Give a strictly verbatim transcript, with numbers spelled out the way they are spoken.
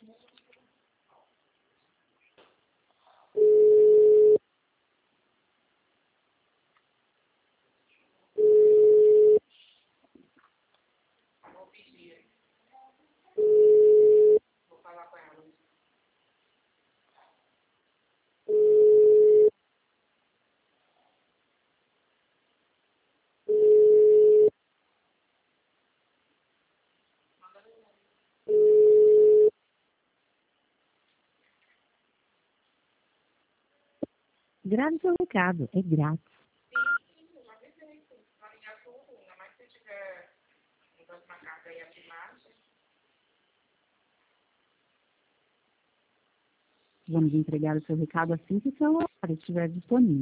Grave seu recado, é grátis. Vamos entregar o seu recado assim que o celular estiver disponível.